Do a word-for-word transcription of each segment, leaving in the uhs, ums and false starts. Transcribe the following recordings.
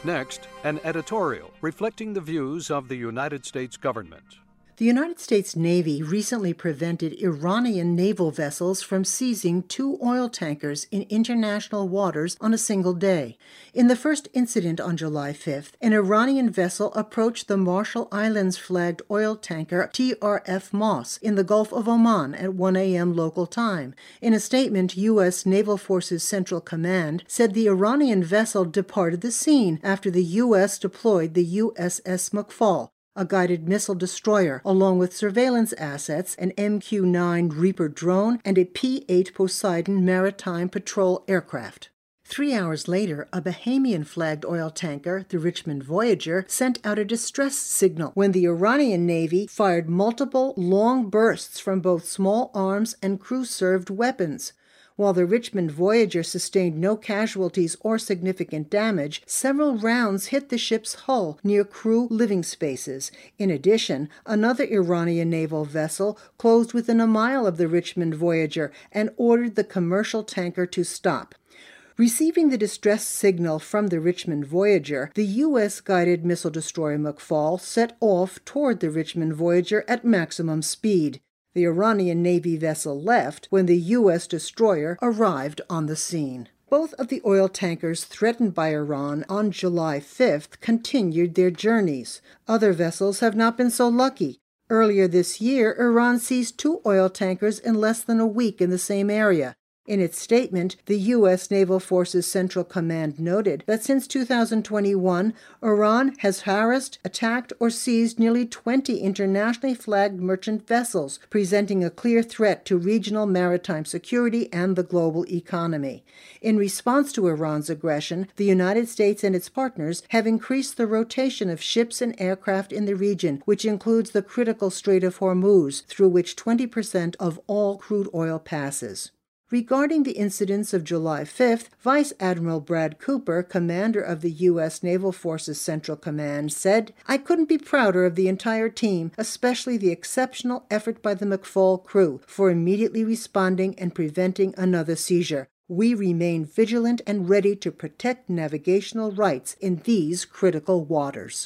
Next, an editorial reflecting the views of the United States government. The United States Navy recently prevented Iranian naval vessels from seizing two oil tankers in international waters on a single day. In the first incident on July fifth, an Iranian vessel approached the Marshall Islands-flagged oil tanker T R F Moss in the Gulf of Oman at one a.m. local time. In a statement, U S. Naval Forces Central Command said the Iranian vessel departed the scene after the U S deployed the U S S McFaul, a guided missile destroyer, along with surveillance assets, an M Q nine Reaper drone, and a P eight Poseidon maritime patrol aircraft. Three hours later, a Bahamian-flagged oil tanker, the Richmond Voyager, sent out a distress signal when the Iranian Navy fired multiple long bursts from both small arms and crew-served weapons. While the Richmond Voyager sustained no casualties or significant damage, several rounds hit the ship's hull near crew living spaces. In addition, another Iranian naval vessel closed within a mile of the Richmond Voyager and ordered the commercial tanker to stop. Receiving the distress signal from the Richmond Voyager, the U S-guided missile destroyer McFaul set off toward the Richmond Voyager at maximum speed. The Iranian Navy vessel left when the U S destroyer arrived on the scene. Both of the oil tankers threatened by Iran on July fifth continued their journeys. Other vessels have not been so lucky. Earlier this year, Iran seized two oil tankers in less than a week in the same area. In its statement, the U S. Naval Forces Central Command noted that since two thousand twenty-one, Iran has harassed, attacked, or seized nearly twenty internationally flagged merchant vessels, presenting a clear threat to regional maritime security and the global economy. In response to Iran's aggression, the United States and its partners have increased the rotation of ships and aircraft in the region, which includes the critical Strait of Hormuz, through which twenty percent of all crude oil passes. Regarding the incidents of July fifth, Vice Admiral Brad Cooper, commander of the U S. Naval Forces Central Command, said, "I couldn't be prouder of the entire team, especially the exceptional effort by the McFaul crew for immediately responding and preventing another seizure. We remain vigilant and ready to protect navigational rights in these critical waters."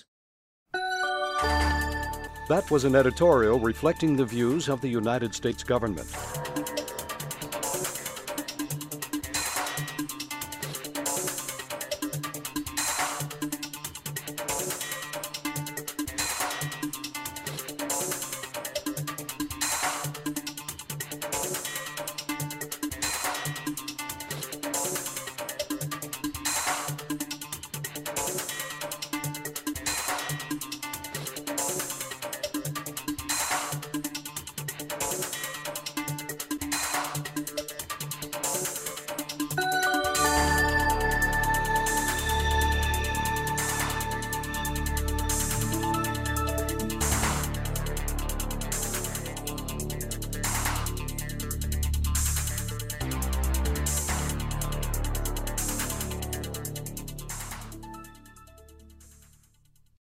That was an editorial reflecting the views of the United States government.